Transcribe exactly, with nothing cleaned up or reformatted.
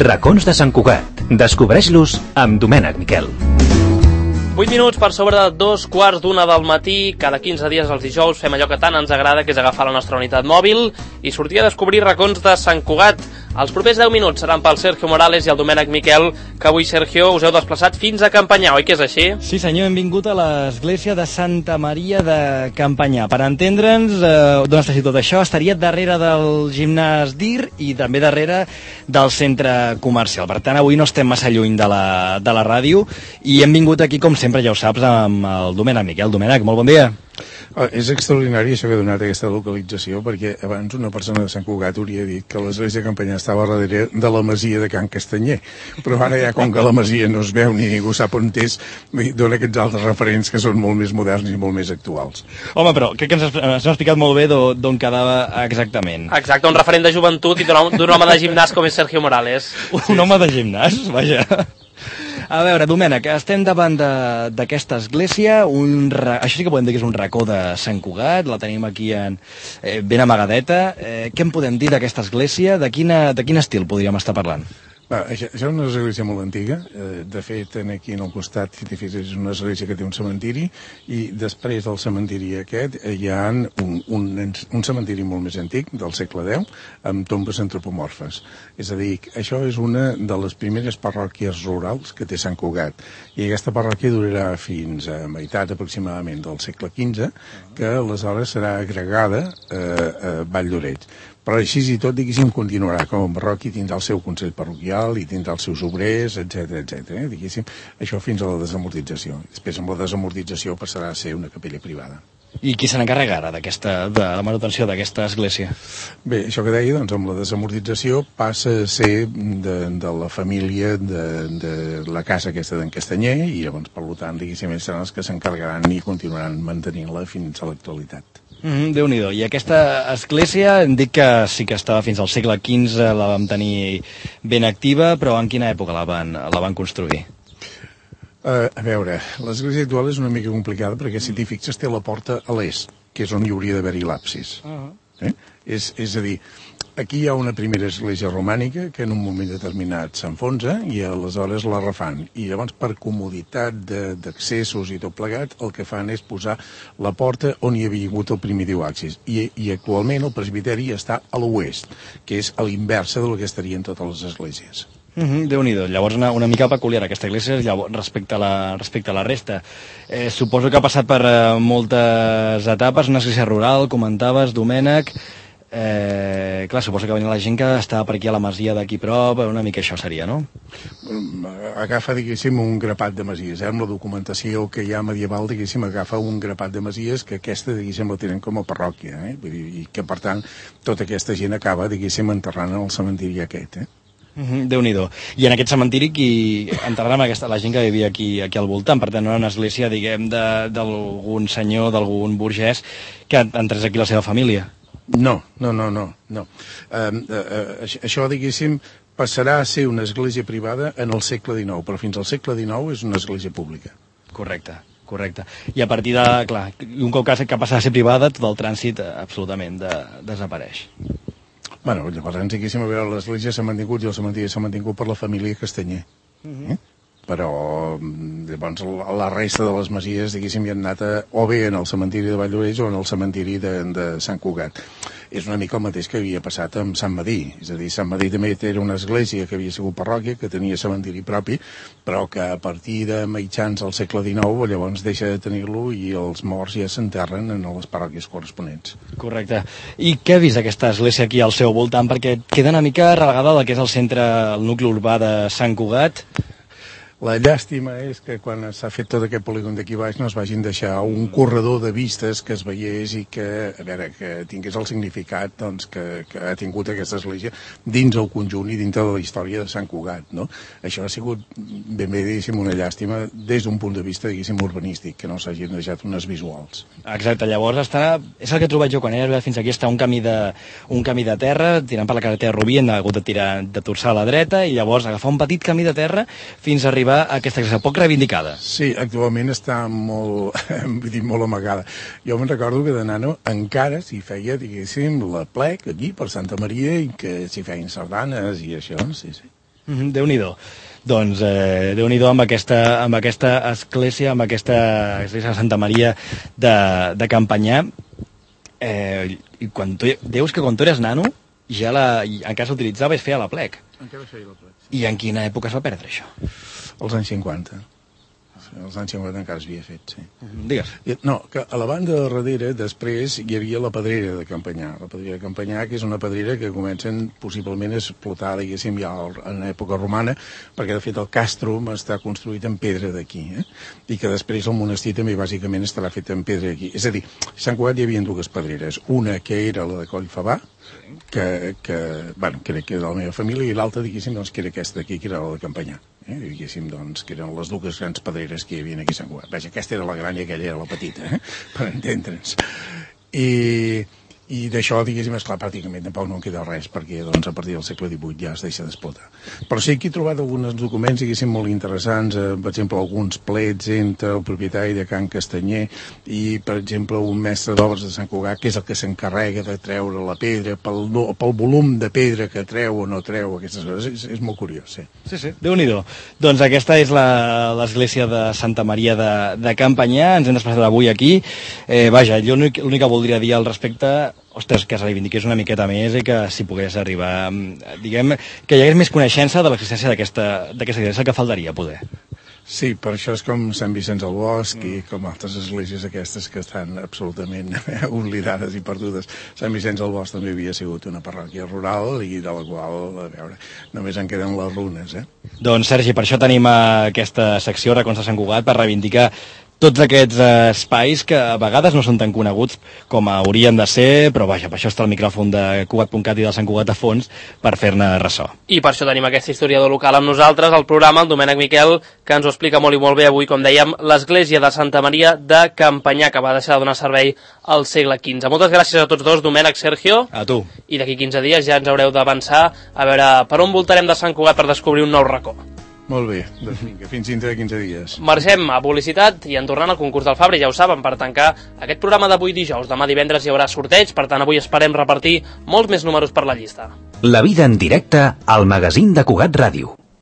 Racons de Sant Cugat. Descobreix-los amb Domènec Miquel. vuit minuts per sobre de dos quarts d'una del matí. Cada quinze dies els dijous fem allò que tant ens agrada, que és agafar la nostra unitat mòbil i sortir a descobrir racons de Sant Cugat. Els propers deu minuts seran pel Sergio Morales i el Domènec Miquel, que avui, Sergio, us heu desplaçat fins a Campanyà, oi que és així? Sí senyor, hem vingut a l'església de Santa Maria de Campanyà. Per entendre'ns, eh, d'on està tot això, estaria darrere del gimnàs Dir i també darrere del centre comercial. Per tant, avui no estem massa lluny de la, de la ràdio i hem vingut aquí, com sempre, ja ho saps, amb el Domènec Miquel. Domènec, molt bon dia. Oh, és extraordinari això que ha donat aquesta localització, perquè abans una persona de Sant Cugat hauria dit que l'església de Campanyà estava darrere de la masia de Can Castanyer, però ara ja, com que la masia no es veu ni ningú sap on és, dona aquests altres referents que són molt més moderns i molt més actuals. Home, però crec que ens has explicat molt bé d'on quedava exactament. Exacte, un referent de joventut i d'un home de gimnàs com és Sergio Morales. Un home de gimnàs? Vaja. A veure, Domènec, estem davant d'aquesta església, un ra... això sí que podem dir que és un racó de Sant Cugat, la tenim aquí en, eh, ben amagadeta. Eh, què en podem dir d'aquesta església? De, quina, de quin estil podríem estar parlant? Va, això, això és una església molt antiga. Eh, de fet, aquí en el costat, si t'hi fixes, és una església que té un cementiri, i després del cementiri aquest eh, hi ha un, un, un cementiri molt més antic, del segle deu, amb tombes antropomorfes. És a dir, això és una de les primeres parròquies rurals que té Sant Cugat, i aquesta parròquia durarà fins a meitat aproximadament del segle quinze, que aleshores serà agregada eh, a Vall d'Oreig. Però així i tot, diguéssim, continuarà com a parròquia, tindrà el seu consell parroquial i tindrà els seus obrers, etcètera, etcètera. Eh? Diguéssim, això fins a la desamortització. Després, amb la desamortització, passarà a ser una capella privada. I qui se n'encarrega ara d'aquesta, de la manutenció d'aquesta església? Bé, això que deia, doncs, amb la desamortització passa a ser de, de la família de, de la casa aquesta d'en Castanyer, i llavors, per tant, diguéssim, ells seran els que s'encarregaran i continuaran mantenint-la fins a l'actualitat. Mm, Déu-n'hi-do. I aquesta església, hem dit que sí que estava fins al segle quinze, la vam tenir ben activa, però en quina època la van, la van construir? Uh, a veure, l'església actual és una mica complicada perquè, si t'hi fixes, té la porta a l'est, que és on hi hauria d'haver-hi l'absis. Uh-huh. eh? és, és a dir, aquí hi ha una primera església romànica que en un moment determinat s'enfonsa i aleshores la refan. I llavors, per comoditat d'accessos i tot plegat, el que fan és posar la porta on hi havia hagut el primitiu absis. I, i actualment el presbiteri està a l'oest, que és a l'inversa del que estarien totes les esglésies. Mm-hmm, Déu-n'hi-do. Llavors una, una mica peculiar aquesta església llavors, respecte, a la, respecte a la resta. Eh, suposo que ha passat per eh, moltes etapes, una església rural, comentaves, Domènec. Eh, clar, suposo que venia la gent que estava per aquí a la masia d'aquí prop, una mica això seria, no? Agafa, diguéssim, un grapat de masies, eh? Amb la documentació que hi ha medieval, diguéssim, agafa un grapat de masies que aquesta, diguéssim, la tenen com a parròquia, eh? Vull dir, i que, per tant, tota aquesta gent acaba, diguéssim, enterrant en el cementiri aquest, eh? Mm-hmm, Déu-n'hi-do. I en aquest cementiri qui enterrarà amb aquesta, la gent que vivia aquí, aquí al voltant, per tant no era una església, diguem, d'algun senyor, d'algun burgès que entrés aquí la seva família. No, no, no, no, no. Uh, uh, uh, això, diguéssim, passarà a ser una església privada en el segle dinou, però fins al segle dinou és una església pública. Correcte, correcte. I a partir de, clar, un cop que passa a ser privada, tot el trànsit absolutament de, desapareix. Bueno, llavors, diguéssim, a veure, l'església s'ha mantingut i el cementiri s'ha mantingut per la família Castanyer. Uh-huh. eh? Però llavors la resta de les masies, diguéssim, hi han anat a, o bé en el cementiri de Vall d'Oreig o en el cementiri de, de Sant Cugat. És una mica el mateix que havia passat amb Sant Madí. És a dir, Sant Madí també era una església que havia sigut parròquia, que tenia cementiri propi, però que a partir de mitjans del segle dinou llavors deixa de tenir-lo i els morts ja s'enterren en les parròquies corresponents. Correcte. I què ha vist aquesta església aquí al seu voltant? Perquè queda una mica relegada del que és el centre, el nucli urbà de Sant Cugat. La llàstima és que quan s'ha fet tot aquest polígon d'aquí baix no es vagin deixar un corredor de vistes que es veiés i que, a veure, que tingués el significat, doncs, que, que ha tingut aquesta església dins el conjunt i dintre de la història de Sant Cugat, no? Això ha sigut ben bé, diguéssim, una llàstima des d'un punt de vista, diguéssim, urbanístic, que no s'hagin deixat unes visuals. Exacte, llavors està, és el que he trobat jo quan he arribat fins aquí, està un camí de, un camí de terra, tirant per la carretera Rubí, hem hagut de tirar, de torçar a la dreta i llavors agafar un petit camí de terra fins a arribar a aquesta església, poc reivindicada. Sí, actualment està molt, vull dir, molt amagada. Jo me'n recordo que de nano encara s'hi feia, diguéssim, la plec aquí per Santa Maria i que s'hi feien sardanes i això, sí, sí. Mm, Déu-n'hi-do. Doncs eh, Déu-n'hi-do amb aquesta, amb aquesta església, amb aquesta església de Santa Maria de, de Campanyà. Eh, i quan tu, deus que quan tu eres nano ja la, encara s'utilitzava i es feia la plec. Encara es feia la plec. I en quina època es va perdre això? Els anys cinquanta. Els anys cinquanta encara es havia fet, sí. Digues. No, que a la banda de darrere, després, hi havia la pedrera de Campanyà. La pedrera de Campanyà, que és una pedrera que comencen possiblement a explotar, diguéssim, ja en època romana, perquè, de fet, el castrum està construït en pedra d'aquí, eh? I que després el monestir també, bàsicament, estarà fet en pedra d'aquí. És a dir, a Sant Cugat hi havia dues pedreres. Una que era la de Collfabà, que, que, bueno, crec que era de la meva família, i l'altra, diguéssim, doncs, que era aquesta d'aquí, que era la de Campanyà. Eh, diguéssim, doncs, que eren les dues grans pedreres que hi havia aquí a Sant Cugat. Vaja, aquesta era la gran i aquella era la petita, eh? Per entendre'ns. I, i d'això, diguéssim, esclar, pràcticament tampoc no en queda res, perquè doncs, a partir del segle divuit ja es deixa d'explotar. Però sí que he trobat alguns documents, diguéssim, molt interessants, eh, per exemple, alguns plets entre el propietari de Can Castanyer i, per exemple, un mestre d'obres de Sant Cugat, que és el que s'encarrega de treure la pedra, pel, no, pel volum de pedra que treu o no treu, aquestes coses. És, és molt curiós, sí. Sí, sí, Déu-n'hi-do. Doncs aquesta és l'església de Santa Maria de, de Campanyà, ens hem desplaçat avui aquí. Eh, vaja, jo l'únic que voldria dir al respecte, ostres, que es reivindiqués una miqueta més i que si pogués arribar, diguem, que hi hagués més coneixença de l'existència d'aquesta església, que faltaria poder. Sí, per això és com Sant Vicenç del Bosc mm. i com altres esglésies aquestes que estan absolutament oblidades i perdudes. Sant Vicenç del Bosc també havia sigut una parròquia rural i de la qual, a veure, només en queden les runes, eh? Doncs, Sergi, per això tenim aquesta secció Racons de Sant Cugat, per reivindicar tots aquests espais que a vegades no són tan coneguts com haurien de ser, però vaja, per això està el micròfon de Cugat punt cat i del Sant Cugat a fons per fer-ne ressò. I per això tenim aquest historiador local amb nosaltres, al programa, el Domènec Miquel, que ens ho explica molt i molt bé avui, com dèiem, l'església de Santa Maria de Campanyà, que va deixar de donar servei al segle quinze. Moltes gràcies a tots dos, Domènec, Sergio. A tu. I d'aquí quinze dies ja ens haureu d'avançar a veure per on voltarem de Sant Cugat per descobrir un nou racó. Molt bé, doncs vinga, fins dintre de quinze dies. Marxem a publicitat i en tornant al concurs del Fabri, ja ho saben, per tancar aquest programa d'avui dijous. Demà divendres hi haurà sorteig, per tant avui esperem repartir molts més números per la llista. La vida en directe al magazín de Cugat Ràdio.